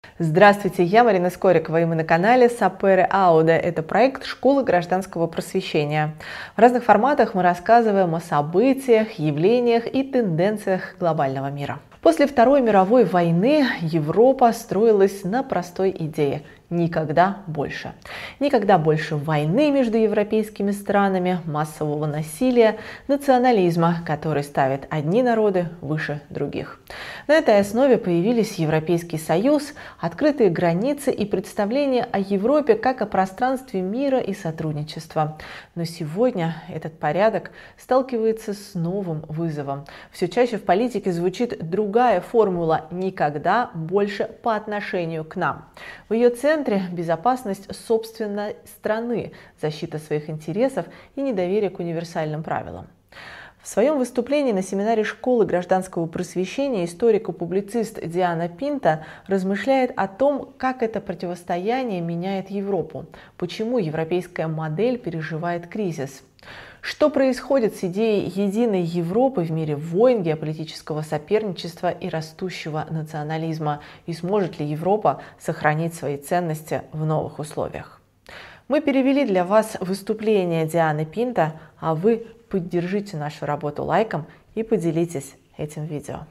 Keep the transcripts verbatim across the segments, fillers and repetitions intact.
Здравствуйте, я Марина Скорикова, и мы на канале Sapere Aude. Это проект «Школы гражданского просвещения». В разных форматах мы рассказываем о событиях, явлениях и тенденциях глобального мира. После Второй мировой войны Европа строилась на простой идее – никогда больше. Никогда больше войны между европейскими странами, массового насилия, национализма, который ставит одни народы выше других. На этой основе появились Европейский Союз, открытые границы и представление о Европе как о пространстве мира и сотрудничества. Но сегодня этот порядок сталкивается с новым вызовом. Все чаще в политике звучит другая формула «никогда больше» по отношению к нам. В ее центре безопасность собственной страны, защита своих интересов и недоверие к универсальным правилам. В своем выступлении на семинаре школы гражданского просвещения историк и публицист Диана Пинто размышляет о том, как это противостояние меняет Европу, почему европейская модель переживает кризис. Что происходит с идеей единой Европы в мире войн, геополитического соперничества и растущего национализма? И сможет ли Европа сохранить свои ценности в новых условиях? Мы перевели для вас выступление Дианы Пинто, а вы поддержите нашу работу лайком и поделитесь этим видео.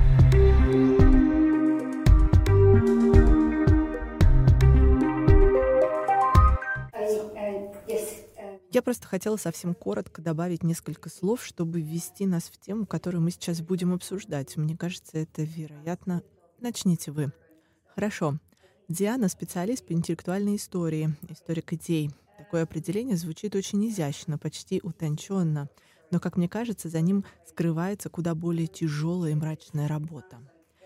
Я просто хотела совсем коротко добавить несколько слов, чтобы ввести нас в тему, которую мы сейчас будем обсуждать. Мне кажется, это вероятно. Начните вы. Хорошо. Диана — специалист по интеллектуальной истории, историк идей. Такое определение звучит очень изящно, почти утонченно, но, как мне кажется, за ним скрывается куда более тяжелая и мрачная работа.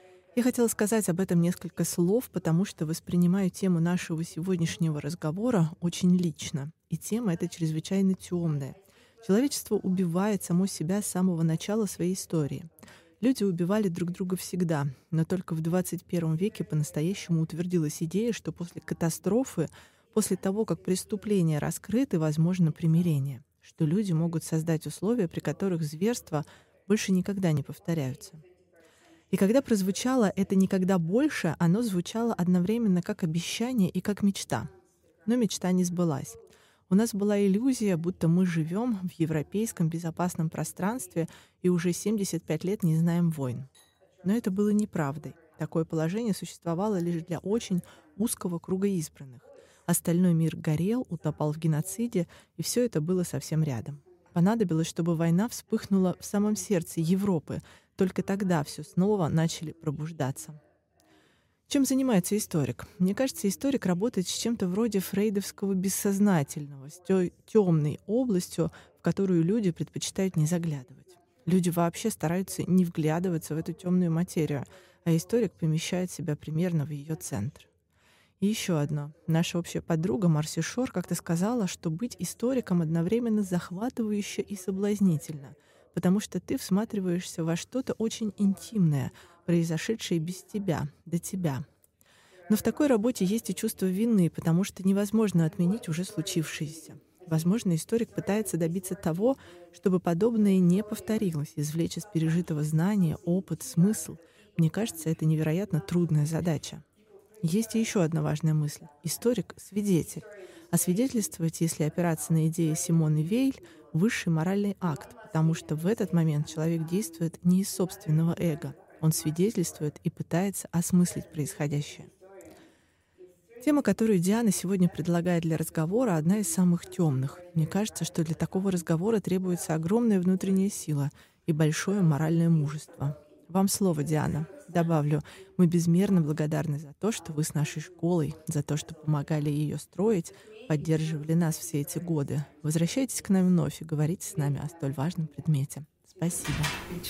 Я хотела сказать об этом несколько слов, потому что воспринимаю тему нашего сегодняшнего разговора очень лично. И тема эта чрезвычайно темная. Человечество убивает само себя с самого начала своей истории. Люди убивали друг друга всегда, но только в двадцать первом веке по-настоящему утвердилась идея, что после катастрофы, после того, как преступления раскрыты, возможно примирение, что люди могут создать условия, при которых зверства больше никогда не повторяются. И когда прозвучало это «никогда больше», оно звучало одновременно как обещание и как мечта. Но мечта не сбылась. У нас была иллюзия, будто мы живем в европейском безопасном пространстве и уже семьдесят пять лет не знаем войн. Но это было неправдой. Такое положение существовало лишь для очень узкого круга избранных. Остальной мир горел, утопал в геноциде, и все это было совсем рядом. Понадобилось, чтобы война вспыхнула в самом сердце Европы. Только тогда все снова начали пробуждаться. Чем занимается историк? Мне кажется, историк работает с чем-то вроде фрейдовского бессознательного, с той темной областью, в которую люди предпочитают не заглядывать. Люди вообще стараются не вглядываться в эту темную материю, а историк помещает себя примерно в ее центр. И еще одно. Наша общая подруга Марси Шор как-то сказала, что быть историком одновременно захватывающе и соблазнительно, потому что ты всматриваешься во что-то очень интимное, произошедшее без тебя, до тебя. Но в такой работе есть и чувство вины, потому что невозможно отменить уже случившееся. Возможно, историк пытается добиться того, чтобы подобное не повторилось, извлечь из пережитого знания, опыт, смысл. Мне кажется, это невероятно трудная задача. Есть и еще одна важная мысль. Историк — свидетель. А свидетельствовать, если опираться на идеи Симоны Вейль, высший моральный акт, потому что в этот момент человек действует не из собственного эго. Он свидетельствует и пытается осмыслить происходящее. Тема, которую Диана сегодня предлагает для разговора, одна из самых темных. Мне кажется, что для такого разговора требуется огромная внутренняя сила и большое моральное мужество. Вам слово, Диана. Добавлю, мы безмерно благодарны за то, что вы с нашей школой, за то, что помогали ее строить, поддерживали нас все эти годы. Возвращайтесь к нам вновь и говорите с нами о столь важном предмете. Спасибо.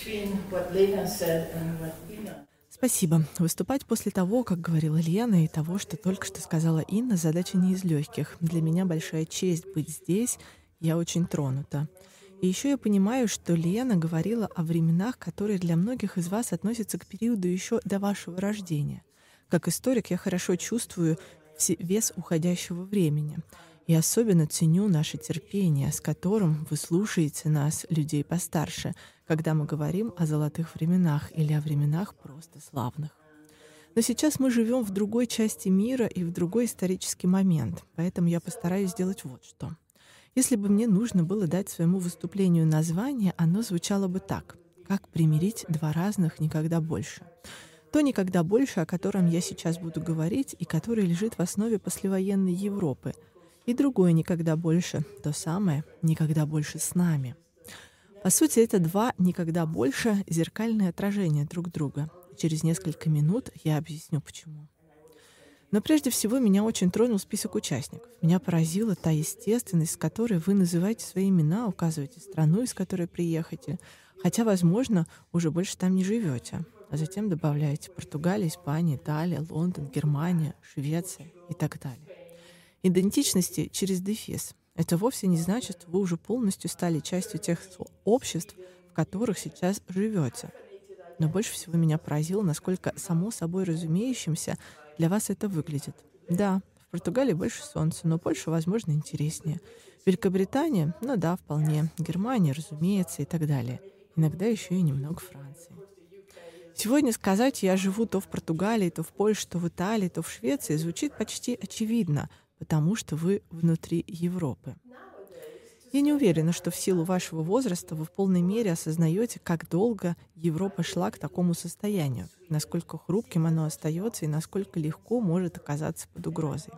Спасибо. Выступать после того, как говорила Лена, и того, что только что сказала Инна, задача не из легких. Для меня большая честь быть здесь. Я очень тронута. И еще я понимаю, что Лена говорила о временах, которые для многих из вас относятся к периоду еще до вашего рождения. Как историк я хорошо чувствую вес уходящего времени. И особенно ценю наше терпение, с которым вы слушаете нас, людей постарше, когда мы говорим о золотых временах или о временах просто славных. Но сейчас мы живем в другой части мира и в другой исторический момент, поэтому я постараюсь сделать вот что. Если бы мне нужно было дать своему выступлению название, оно звучало бы так: «Как примирить два разных никогда больше». То «никогда больше», о котором я сейчас буду говорить и которое лежит в основе послевоенной Европы, и другое «никогда больше», то самое «никогда больше с нами». По сути, это два «никогда больше» — зеркальные отражения друг друга. Через несколько минут я объясню, почему. Но прежде всего меня очень тронул список участников. Меня поразила та естественность, с которой вы называете свои имена, указываете страну, из которой приехали, хотя, возможно, уже больше там не живете. А затем добавляете Португалия, Испания, Италия, Лондон, Германия, Швеция и так далее. Идентичности через дефис. Это вовсе не значит, что вы уже полностью стали частью тех обществ, в которых сейчас живете. Но больше всего меня поразило, насколько само собой разумеющимся для вас это выглядит. Да, в Португалии больше солнца, но Польша, возможно, интереснее. Великобритания, ну да, вполне. Германия, разумеется, и так далее. Иногда еще и немного Франции. Сегодня сказать «я живу то в Португалии, то в Польше, то в Италии, то в Швеции» звучит почти очевидно, потому что вы внутри Европы. Я не уверена, что в силу вашего возраста вы в полной мере осознаете, как долго Европа шла к такому состоянию, насколько хрупким оно остается и насколько легко может оказаться под угрозой.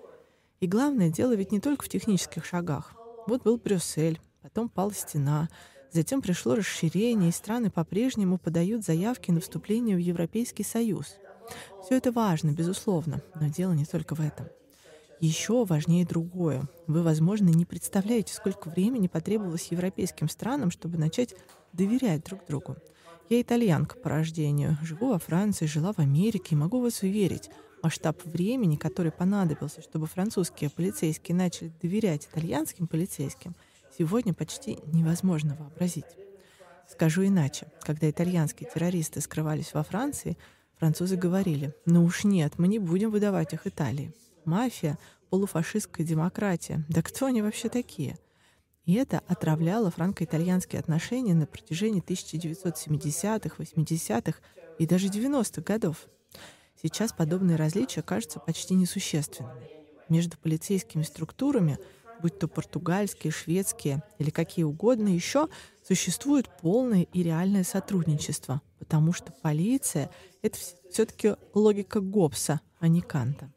И главное, дело ведь не только в технических шагах. Вот был Брюссель, потом пала стена, затем пришло расширение, и страны по-прежнему подают заявки на вступление в Европейский Союз. Все это важно, безусловно, но дело не только в этом. Еще важнее другое. Вы, возможно, не представляете, сколько времени потребовалось европейским странам, чтобы начать доверять друг другу. Я итальянка по рождению, живу во Франции, жила в Америке, и могу вас уверить, масштаб времени, который понадобился, чтобы французские полицейские начали доверять итальянским полицейским, сегодня почти невозможно вообразить. Скажу иначе. Когда итальянские террористы скрывались во Франции, французы говорили: «Ну уж нет, мы не будем выдавать их Италии. Мафия, полуфашистская демократия. Да кто они вообще такие?» И это отравляло франко-итальянские отношения на протяжении тысяча девятьсот семидесятых, восьмидесятых и даже девяностых годов. Сейчас подобные различия кажутся почти несущественными. Между полицейскими структурами, будь то португальские, шведские или какие угодно еще, существует полное и реальное сотрудничество, потому что полиция — это все-таки логика Гоббса, а не Канта.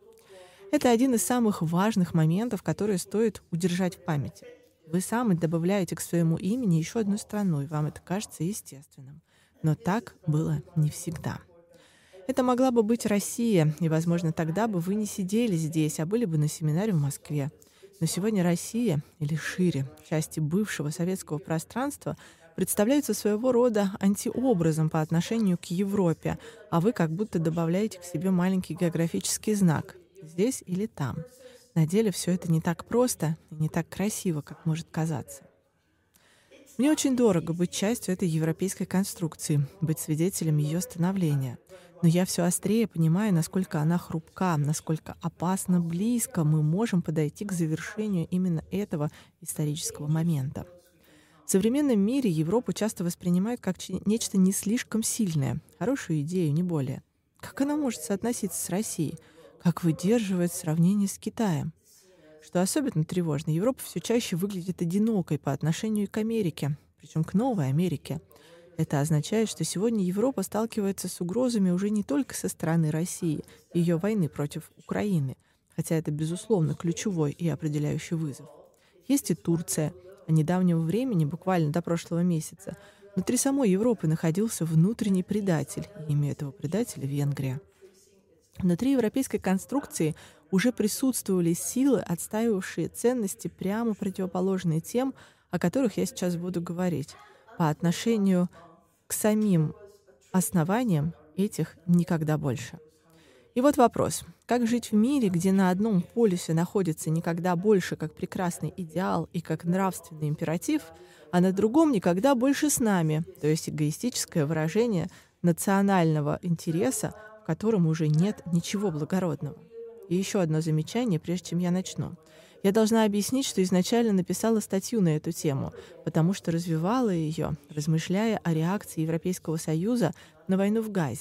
Это один из самых важных моментов, которые стоит удержать в памяти. Вы сами добавляете к своему имени еще одну страну, и вам это кажется естественным. Но так было не всегда. Это могла бы быть Россия, и, возможно, тогда бы вы не сидели здесь, а были бы на семинаре в Москве. Но сегодня Россия, или шире, части бывшего советского пространства, представляются своего рода антиобразом по отношению к Европе, а вы как будто добавляете к себе маленький географический знак – здесь или там. На деле все это не так просто и не так красиво, как может казаться. Мне очень дорого быть частью этой европейской конструкции, быть свидетелем ее становления. Но я все острее понимаю, насколько она хрупка, насколько опасно близко мы можем подойти к завершению именно этого исторического момента. В современном мире Европу часто воспринимают как нечто не слишком сильное, хорошую идею, не более. Как она может соотноситься с Россией? Как выдерживает сравнение с Китаем? Что особенно тревожно, Европа все чаще выглядит одинокой по отношению к Америке, причем к новой Америке. Это означает, что сегодня Европа сталкивается с угрозами уже не только со стороны России и ее войны против Украины, хотя это, безусловно, ключевой и определяющий вызов. Есть и Турция. О недавнего времени, буквально до прошлого месяца, внутри самой Европы находился внутренний предатель, и имя этого предателя — Венгрия. Внутри европейской конструкции уже присутствовали силы, отстаивавшие ценности, прямо противоположные тем, о которых я сейчас буду говорить, по отношению к самим основаниям этих никогда больше. И вот вопрос. Как жить в мире, где на одном полюсе находится никогда больше как прекрасный идеал и как нравственный императив, а на другом никогда больше с нами, то есть эгоистическое выражение национального интереса, в котором уже нет ничего благородного. И еще одно замечание, прежде чем я начну. Я должна объяснить, что изначально написала статью на эту тему, потому что развивала ее, размышляя о реакции Европейского Союза на войну в Газе.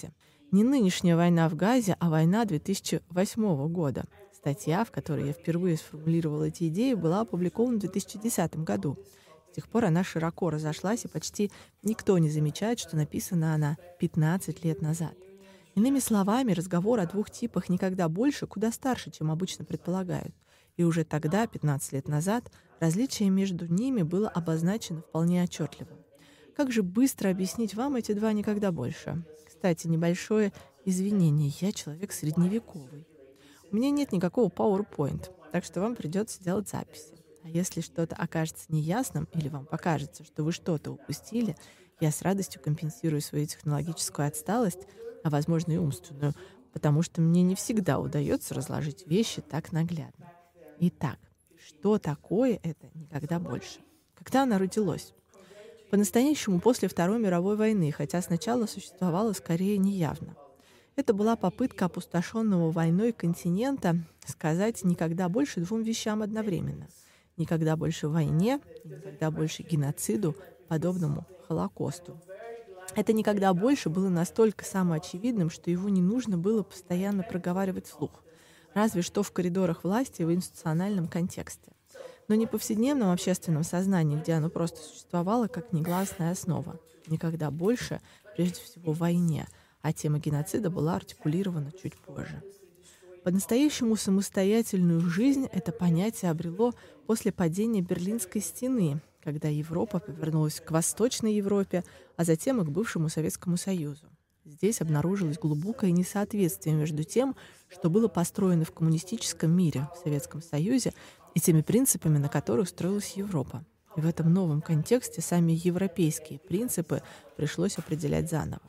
Не нынешняя война в Газе, а война две тысячи восьмого года. Статья, в которой я впервые сформулировала эти идеи, была опубликована в две тысячи десятом году. С тех пор она широко разошлась, и почти никто не замечает, что написана она пятнадцать лет назад. Иными словами, разговор о двух типах «никогда больше» куда старше, чем обычно предполагают. И уже тогда, пятнадцать лет назад, различие между ними было обозначено вполне отчетливо. Как же быстро объяснить вам эти два «никогда больше»? Кстати, небольшое извинение. Я человек средневековый. У меня нет никакого PowerPoint, так что вам придется делать записи. А если что-то окажется неясным или вам покажется, что вы что-то упустили, я с радостью компенсирую свою технологическую отсталость, а возможно и умственную, потому что мне не всегда удается разложить вещи так наглядно. Итак, что такое это «никогда больше»? Когда оно родилось? По-настоящему после Второй мировой войны, хотя сначала существовало скорее неявно. Это была попытка опустошенного войной континента сказать «никогда больше» двум вещам одновременно. Никогда больше войне и никогда больше геноциду, подобному Холокосту. Это «никогда больше» было настолько самоочевидным, что его не нужно было постоянно проговаривать вслух. Разве что в коридорах власти в институциональном контексте. Но не в повседневном общественном сознании, где оно просто существовало как негласная основа. Никогда больше, прежде всего, в войне, а тема геноцида была артикулирована чуть позже. По-настоящему самостоятельную жизнь это понятие обрело после падения Берлинской стены, когда Европа повернулась к Восточной Европе, а затем и к бывшему Советскому Союзу. Здесь обнаружилось глубокое несоответствие между тем, что было построено в коммунистическом мире, в Советском Союзе, и теми принципами, на которых строилась Европа. И в этом новом контексте сами европейские принципы пришлось определять заново.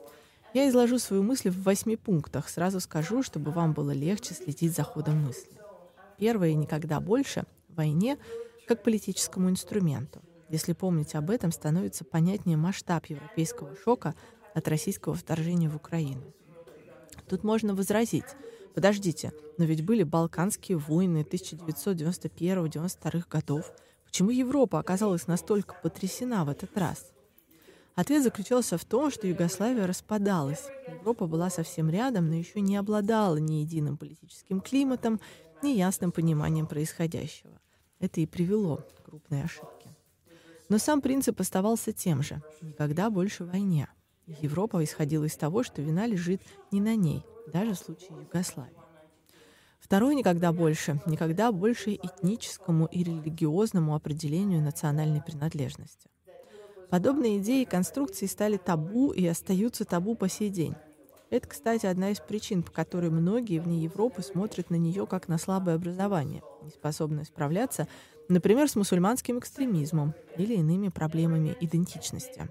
Я изложу свою мысль в восьми пунктах. Сразу скажу, чтобы вам было легче следить за ходом мысли. Первое и никогда больше — войне как политическому инструменту. Если помнить об этом, становится понятнее масштаб европейского шока от российского вторжения в Украину. Тут можно возразить: подождите, но ведь были Балканские войны тысяча девятьсот девяносто первого — девяносто второго годов. Почему Европа оказалась настолько потрясена в этот раз? Ответ заключался в том, что Югославия распадалась. Европа была совсем рядом, но еще не обладала ни единым политическим климатом, ни ясным пониманием происходящего. Это и привело к крупной ошибке. Но сам принцип оставался тем же — никогда больше войне. Европа исходила из того, что вина лежит не на ней, даже в случае Югославии. Второе «никогда больше» — никогда больше этническому и религиозному определению национальной принадлежности. Подобные идеи и конструкции стали табу и остаются табу по сей день. Это, кстати, одна из причин, по которой многие вне Европы смотрят на нее как на слабое образование, не способное справляться, например, с мусульманским экстремизмом или иными проблемами идентичности.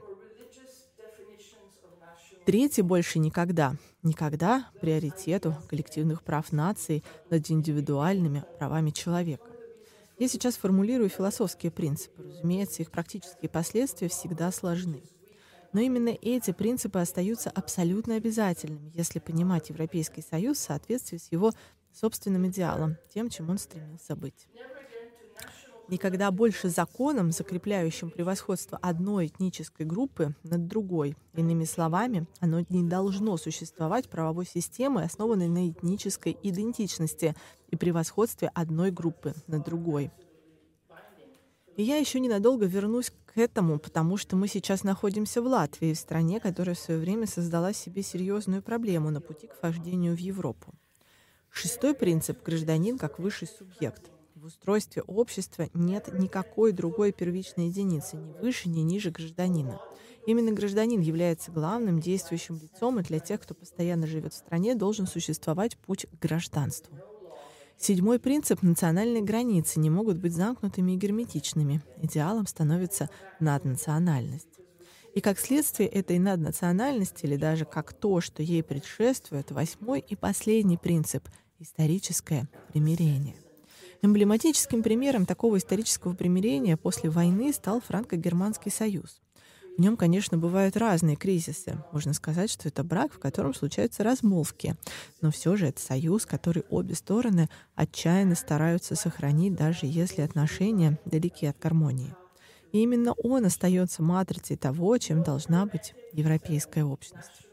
Третье «больше никогда». Никогда приоритету коллективных прав наций над индивидуальными правами человека. Я сейчас формулирую философские принципы. Разумеется, их практические последствия всегда сложны. Но именно эти принципы остаются абсолютно обязательными, если понимать Европейский Союз в соответствии с его собственным идеалом, тем, чем он стремился быть. Никогда больше законом, закрепляющим превосходство одной этнической группы над другой. Иными словами, оно не должно существовать правовой системой, основанной на этнической идентичности и превосходстве одной группы над другой. И я еще ненадолго вернусь к этому, потому что мы сейчас находимся в Латвии, в стране, которая в свое время создала себе серьезную проблему на пути к вхождению в Европу. Шестой принцип — гражданин как высший субъект. В устройстве общества нет никакой другой первичной единицы, ни выше, ни ниже гражданина. Именно гражданин является главным действующим лицом, и для тех, кто постоянно живет в стране, должен существовать путь к гражданству. Седьмой принцип — национальные границы не могут быть замкнутыми и герметичными. Идеалом становится наднациональность. И как следствие этой наднациональности, или даже как то, что ей предшествует, восьмой и последний принцип — историческое примирение. Эмблематическим примером такого исторического примирения после войны стал Франко-Германский союз. В нем, конечно, бывают разные кризисы. Можно сказать, что это брак, в котором случаются размолвки. Но все же это союз, который обе стороны отчаянно стараются сохранить, даже если отношения далеки от гармонии. И именно он остается матрицей того, чем должна быть европейская общность.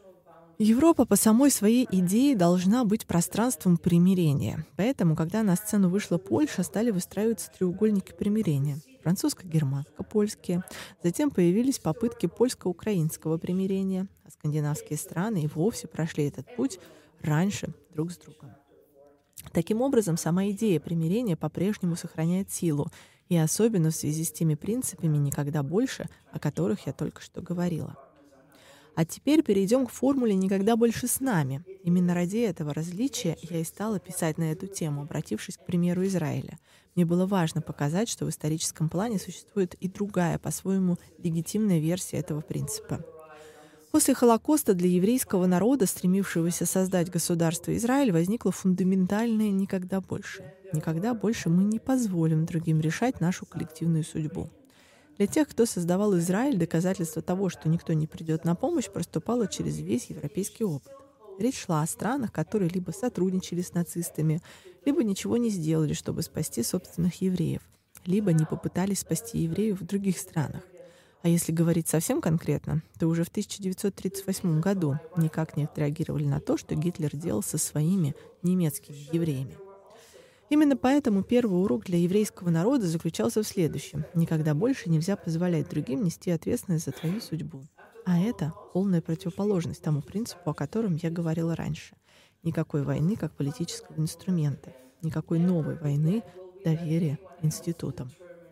Европа по самой своей идее должна быть пространством примирения. Поэтому, когда на сцену вышла Польша, стали выстраиваться треугольники примирения. Французско-германско-польские. Затем появились попытки польско-украинского примирения. А скандинавские страны и вовсе прошли этот путь раньше друг с другом. Таким образом, сама идея примирения по-прежнему сохраняет силу, и особенно в связи с теми принципами «никогда больше», о которых я только что говорила. А теперь перейдем к формуле «никогда больше с нами». Именно ради этого различия я и стала писать на эту тему, обратившись к примеру Израиля. Мне было важно показать, что в историческом плане существует и другая, по-своему, легитимная версия этого принципа. После Холокоста для еврейского народа, стремившегося создать государство Израиль, возникло фундаментальное «никогда больше». Никогда больше мы не позволим другим решать нашу коллективную судьбу. Для тех, кто создавал Израиль, доказательство того, что никто не придет на помощь, проступало через весь европейский опыт. Речь шла о странах, которые либо сотрудничали с нацистами, либо ничего не сделали, чтобы спасти собственных евреев, либо не попытались спасти евреев в других странах. А если говорить совсем конкретно, то уже в тысяча девятьсот тридцать восьмом году никак не отреагировали на то, что Гитлер делал со своими немецкими евреями. Именно поэтому первый урок для еврейского народа заключался в следующем. Никогда больше нельзя позволять другим нести ответственность за твою судьбу. А это полная противоположность тому принципу, о котором я говорила раньше. Никакой войны как политического инструмента. Никакой новой войны доверия институтам.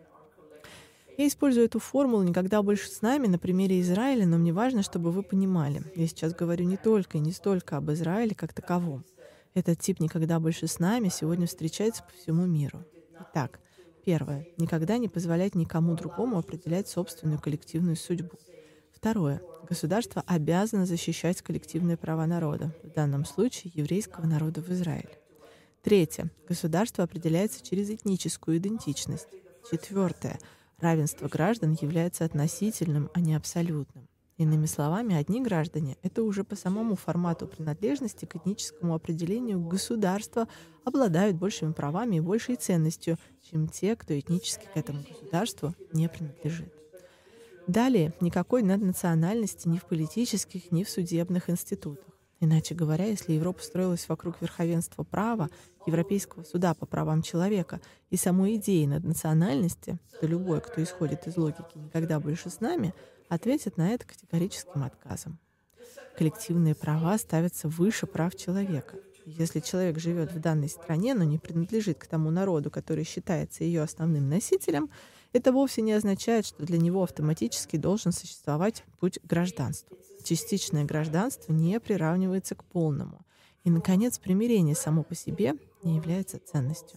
Я использую эту формулу «никогда больше с нами» на примере Израиля, но мне важно, чтобы вы понимали. Я сейчас говорю не только и не столько об Израиле как таковом. Этот тип «никогда больше с нами» сегодня встречается по всему миру. Итак, первое. Никогда не позволять никому другому определять собственную коллективную судьбу. Второе. Государство обязано защищать коллективные права народа, в данном случае еврейского народа в Израиле. Третье. Государство определяется через этническую идентичность. Четвертое. Равенство граждан является относительным, а не абсолютным. Иными словами, одни граждане — это уже по самому формату принадлежности к этническому определению государства обладают большими правами и большей ценностью, чем те, кто этнически к этому государству не принадлежит. Далее, никакой наднациональности ни в политических, ни в судебных институтах. Иначе говоря, если Европа строилась вокруг верховенства права, Европейского суда по правам человека и самой идеи наднациональности, то любой, кто исходит из логики «никогда больше с нами», ответит на это категорическим отказом. Коллективные права ставятся выше прав человека. Если человек живет в данной стране, но не принадлежит к тому народу, который считается ее основным носителем, это вовсе не означает, что для него автоматически должен существовать путь к гражданству. Частичное гражданство не приравнивается к полному. И, наконец, примирение само по себе не является ценностью.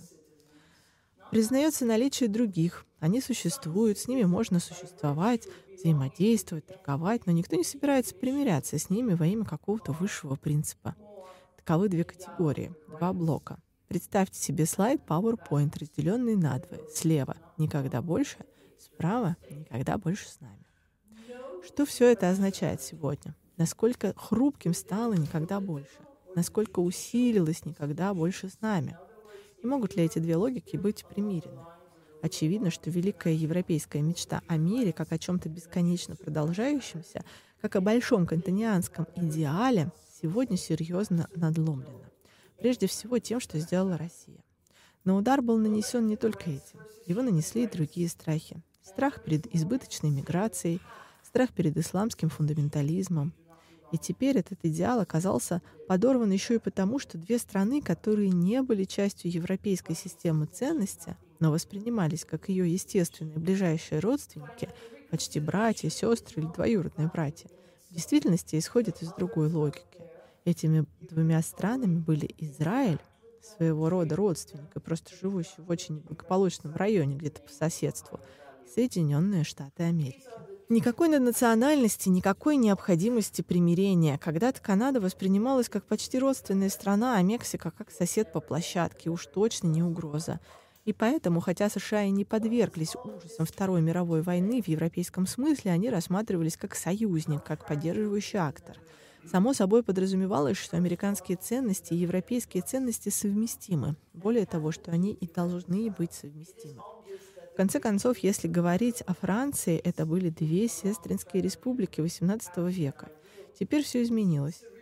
Признается наличие других. Они существуют, с ними можно существовать, взаимодействовать, торговать, но никто не собирается примиряться с ними во имя какого-то высшего принципа. Таковы две категории, два блока. Представьте себе слайд PowerPoint, разделенный надвое. Слева «никогда больше», справа «никогда больше с нами». Что все это означает сегодня? Насколько хрупким стало «никогда больше»? Насколько усилилось «никогда больше с нами»? И могут ли эти две логики быть примирены? Очевидно, что великая европейская мечта о мире, как о чем-то бесконечно продолжающемся, как о большом кантонианском идеале, сегодня серьезно надломлена. Прежде всего тем, что сделала Россия. Но удар был нанесен не только этим. Его нанесли и другие страхи. Страх перед избыточной миграцией, страх перед исламским фундаментализмом. И теперь этот идеал оказался подорван еще и потому, что две страны, которые не были частью европейской системы ценностей, но воспринимались как ее естественные ближайшие родственники, почти братья, сестры или двоюродные братья, в действительности исходят из другой логики. Этими двумя странами были Израиль, своего рода родственник, и просто живущий в очень благополучном районе, где-то по соседству, и Соединенные Штаты Америки. Никакой наднациональности, никакой необходимости примирения. Когда-то Канада воспринималась как почти родственная страна, а Мексика как сосед по площадке, уж точно не угроза. И поэтому, хотя США и не подверглись ужасам Второй мировой войны в европейском смысле, они рассматривались как союзник, как поддерживающий актор. Само собой подразумевалось, что американские ценности и европейские ценности совместимы. Более того, что они и должны быть совместимы. В конце концов, если говорить о Франции, это были две сестринские республики восемнадцатого века. Теперь все изменилось.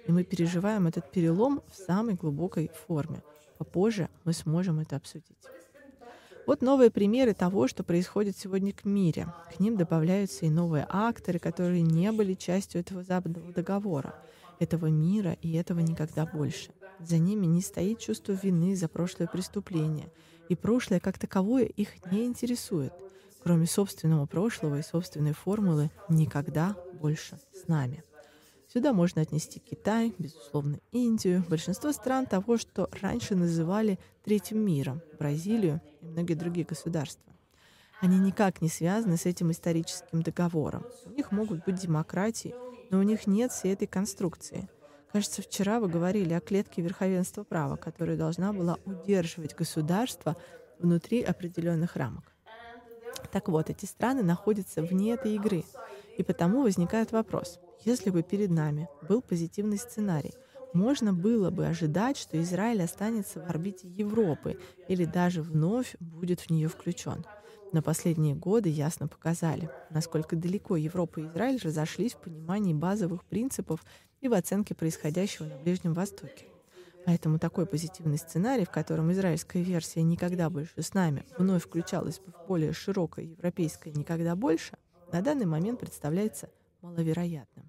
И мы переживаем этот перелом в самой глубокой форме. Попозже мы сможем это обсудить. Вот новые примеры того, что происходит сегодня в мире. К ним добавляются и новые акторы, которые не были частью этого западного договора, этого мира и этого никогда больше. За ними не стоит чувство вины за прошлое преступление, и прошлое как таковое их не интересует, кроме собственного прошлого и собственной формулы «никогда больше с нами». Сюда можно отнести Китай, безусловно, Индию, большинство стран того, что раньше называли третьим миром, Бразилию и многие другие государства. Они никак не связаны с этим историческим договором. У них могут быть демократии, но у них нет всей этой конструкции. Кажется, вчера вы говорили о клетке верховенства права, которая должна была удерживать государство внутри определенных рамок. Так вот, эти страны находятся вне этой игры. И потому возникает вопрос, если бы перед нами был позитивный сценарий, можно было бы ожидать, что Израиль останется в орбите Европы или даже вновь будет в нее включен. Но последние годы ясно показали, насколько далеко Европа и Израиль разошлись в понимании базовых принципов и в оценке происходящего на Ближнем Востоке. Поэтому такой позитивный сценарий, в котором израильская версия «никогда больше с нами» вновь включалась бы в более широкое европейское «никогда больше», на данный момент представляется маловероятным.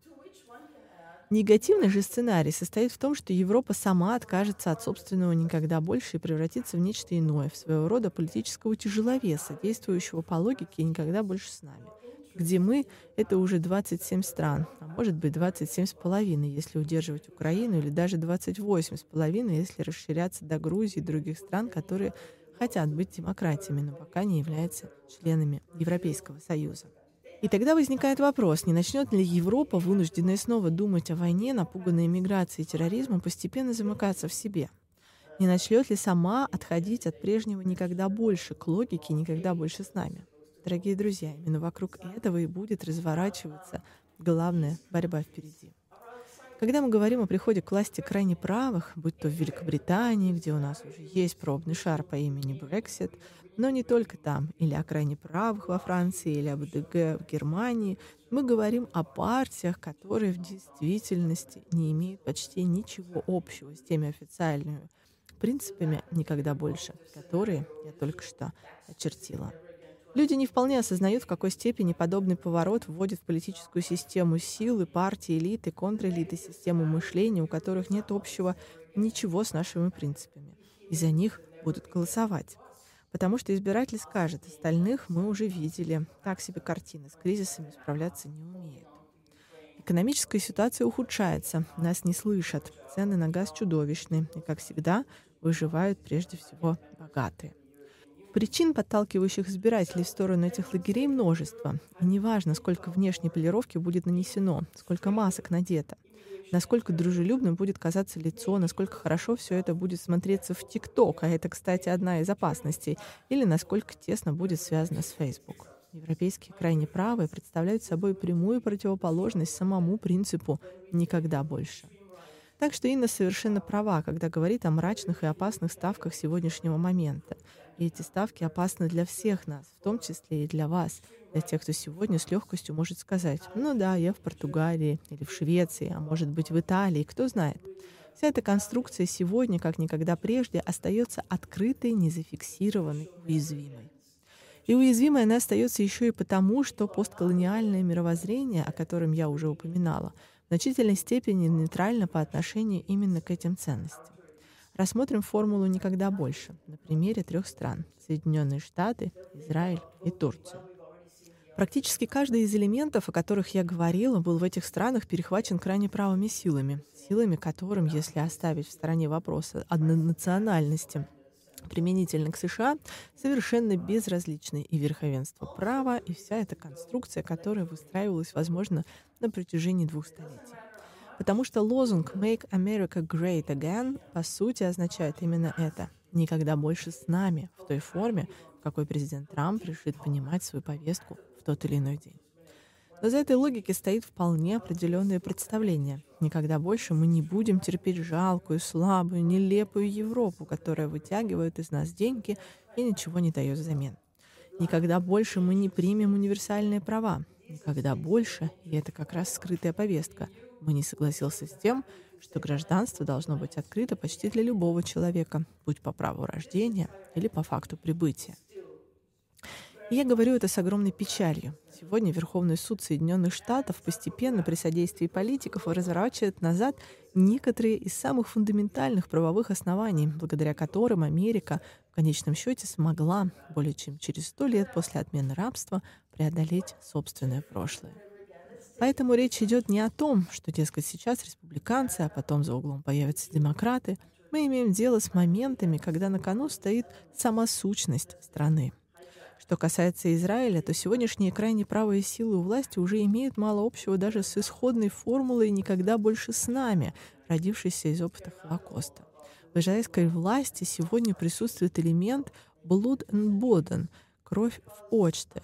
Негативный же сценарий состоит в том, что Европа сама откажется от собственного «никогда больше» и превратится в нечто иное, в своего рода политического тяжеловеса, действующего по логике «никогда больше с нами», где мы — это уже двадцать семь стран, а может быть двадцать семь с половиной, если удерживать Украину, или даже двадцать восемь с половиной, если расширяться до Грузии и других стран, которые хотят быть демократиями, но пока не являются членами Европейского Союза. И тогда возникает вопрос, не начнет ли Европа, вынужденная снова думать о войне, напуганная миграцией и терроризмом, постепенно замыкаться в себе? Не начнет ли сама отходить от прежнего «никогда больше» к логике «никогда больше с нами»? Дорогие друзья, именно вокруг этого и будет разворачиваться главная борьба впереди. Когда мы говорим о приходе к власти крайне правых, будь то в Великобритании, где у нас уже есть пробный шар по имени Brexit, но не только там, или о крайне правых во Франции, или об ЭДГ в Германии, мы говорим о партиях, которые в действительности не имеют почти ничего общего с теми официальными принципами «никогда больше», которые я только что очертила. Люди не вполне осознают, в какой степени подобный поворот вводит в политическую систему силы, партии, элиты, контрэлиты, систему мышления, у которых нет общего ничего с нашими принципами. И за них будут голосовать. Потому что избиратель скажет, остальных мы уже видели, так себе картина, с кризисами справляться не умеют. Экономическая ситуация ухудшается, нас не слышат, цены на газ чудовищны, и, как всегда, выживают прежде всего богатые. Причин, подталкивающих избирателей в сторону этих лагерей, множество. И неважно, сколько внешней полировки будет нанесено, сколько масок надето, насколько дружелюбным будет казаться лицо, насколько хорошо все это будет смотреться в ТикТок, а это, кстати, одна из опасностей, или насколько тесно будет связано с Facebook. Европейские крайне правые представляют собой прямую противоположность самому принципу «никогда больше». Так что Инна совершенно права, когда говорит о мрачных и опасных ставках сегодняшнего момента. И эти ставки опасны для всех нас, в том числе и для вас, для тех, кто сегодня с легкостью может сказать: ну да, я в Португалии или в Швеции, а может быть в Италии, кто знает. Вся эта конструкция сегодня, как никогда прежде, остается открытой, незафиксированной, уязвимой. И уязвимой она остается еще и потому, что постколониальное мировоззрение, о котором я уже упоминала, в значительной степени нейтрально по отношению именно к этим ценностям. Рассмотрим формулу «никогда больше» на примере трех стран — Соединенные Штаты, Израиль и Турция. Практически каждый из элементов, о которых я говорила, был в этих странах перехвачен крайне правыми силами, силами которым, если оставить в стороне вопрос однонациональности применительно к США, совершенно безразличны и верховенство права, и вся эта конструкция, которая выстраивалась, возможно, на протяжении двух столетий. Потому что лозунг «Make America Great Again» по сути означает именно это — «никогда больше с нами» в той форме, в какой президент Трамп решит понимать свою повестку в тот или иной день. Но за этой логикой стоит вполне определенное представление. Никогда больше мы не будем терпеть жалкую, слабую, нелепую Европу, которая вытягивает из нас деньги и ничего не дает взамен. Никогда больше мы не примем универсальные права. Никогда больше, и это как раз скрытая повестка, бы не согласился с тем, что гражданство должно быть открыто почти для любого человека, будь по праву рождения или по факту прибытия. И я говорю это с огромной печалью. Сегодня Верховный суд Соединенных Штатов постепенно при содействии политиков разворачивает назад некоторые из самых фундаментальных правовых оснований, благодаря которым Америка в конечном счете смогла более чем через сто лет после отмены рабства преодолеть собственное прошлое. Поэтому речь идет не о том, что, дескать, сейчас республиканцы, а потом за углом появятся демократы. Мы имеем дело с моментами, когда на кону стоит сама сущность страны. Что касается Израиля, то сегодняшние крайне правые силы у власти уже имеют мало общего даже с исходной формулой «никогда больше с нами», родившейся из опыта Холокоста. В израильской власти сегодня присутствует элемент «blood and boden» — кровь в почте.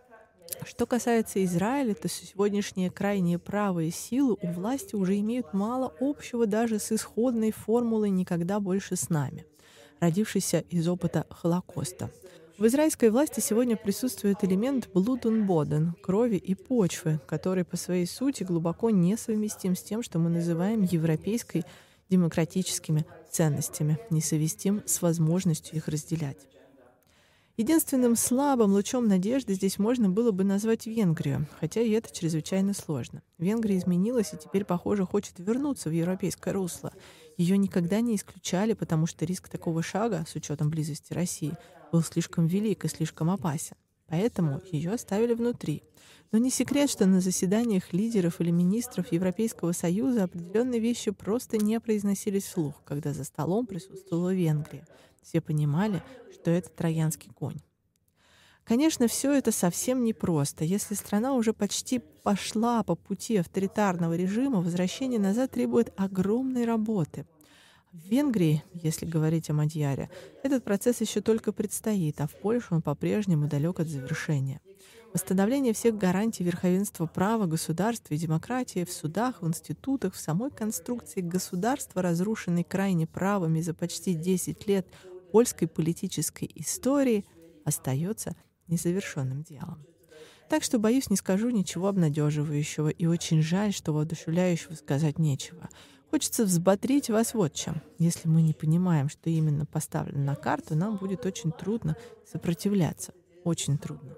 Что касается Израиля, то сегодняшние крайние правые силы у власти уже имеют мало общего даже с исходной формулой «никогда больше с нами», родившейся из опыта Холокоста. В израильской власти сегодня присутствует элемент «blood and boden» — крови и почвы, который по своей сути глубоко несовместим с тем, что мы называем европейской демократическими ценностями, несовместим с возможностью их разделять. Единственным слабым лучом надежды здесь можно было бы назвать Венгрию, хотя и это чрезвычайно сложно. Венгрия изменилась и теперь, похоже, хочет вернуться в европейское русло. Ее никогда не исключали, потому что риск такого шага, с учетом близости России, был слишком велик и слишком опасен. Поэтому ее оставили внутри. Но не секрет, что на заседаниях лидеров или министров Европейского Союза определенные вещи просто не произносились вслух, когда за столом присутствовала Венгрия. Все понимали, что это троянский конь. Конечно, все это совсем непросто. Если страна уже почти пошла по пути авторитарного режима, возвращение назад требует огромной работы. В Венгрии, если говорить о Мадьяре, этот процесс еще только предстоит, а в Польше он по-прежнему далек от завершения. Восстановление всех гарантий верховенства права, государства и демократии в судах, в институтах, в самой конструкции государства, разрушенной крайне правыми за почти десять лет польской политической истории, остается незавершенным делом. Так что, боюсь, не скажу ничего обнадеживающего, и очень жаль, что воодушевляющего сказать нечего. Хочется взбодрить вас вот чем. Если мы не понимаем, что именно поставлено на карту, нам будет очень трудно сопротивляться. Очень трудно.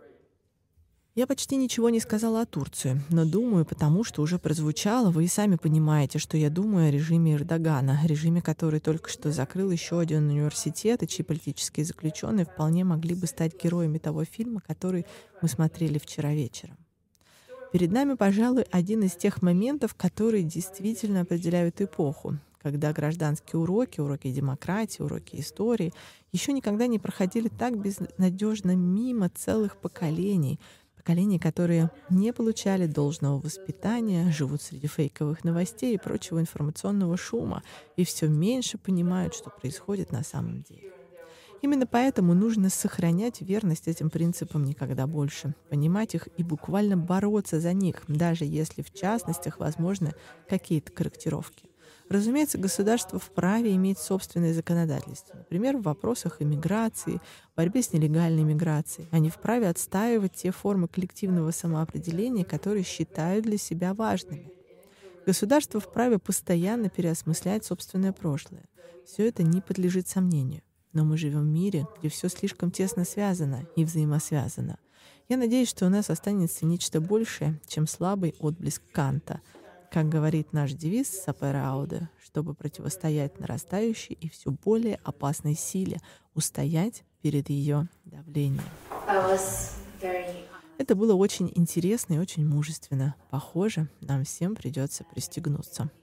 Я почти ничего не сказала о Турции, но думаю, потому что уже прозвучало, вы и сами понимаете, что я думаю о режиме Эрдогана, режиме, который только что закрыл еще один университет, и чьи политические заключенные вполне могли бы стать героями того фильма, который мы смотрели вчера вечером. Перед нами, пожалуй, один из тех моментов, которые действительно определяют эпоху, когда гражданские уроки, уроки демократии, уроки истории еще никогда не проходили так безнадежно мимо целых поколений, поколений, которые не получали должного воспитания, живут среди фейковых новостей и прочего информационного шума и все меньше понимают, что происходит на самом деле. Именно поэтому нужно сохранять верность этим принципам никогда больше, понимать их и буквально бороться за них, даже если в частностях возможны какие-то корректировки. Разумеется, государство вправе иметь собственное законодательство, например, в вопросах иммиграции, борьбе с нелегальной миграцией. Они вправе отстаивать те формы коллективного самоопределения, которые считают для себя важными. Государство вправе постоянно переосмыслять собственное прошлое. Все это не подлежит сомнению. Но мы живем в мире, где все слишком тесно связано и взаимосвязано. Я надеюсь, что у нас останется нечто большее, чем слабый отблеск Канта. Как говорит наш девиз «Sapere aude», чтобы противостоять нарастающей и все более опасной силе, устоять перед ее давлением. Это было очень интересно и очень мужественно. Похоже, нам всем придется пристегнуться.